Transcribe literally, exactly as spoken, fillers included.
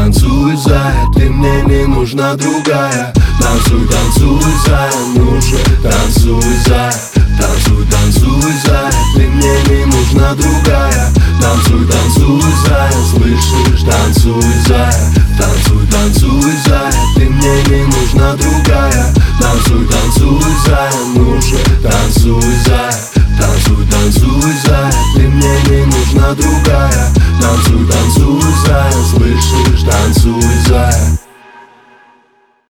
танцуй, зая, ты мне не нужна другая. Танцуй, танцуй, зая, ну же, танцуй, зая. Танцуй, танцуй, зая, ты мне не нужна другая. Танцуй, танцуй, зая, слышишь, танцуй, зая. Танцуй, танцуй, зая, ты мне не нужна другая. Танцуй, танцуй, зая, ну же, танцуй, зая. Танцуй, танцуй, зая, ты мне не нужна другая. Танцуй, танцуй, зая, слышишь.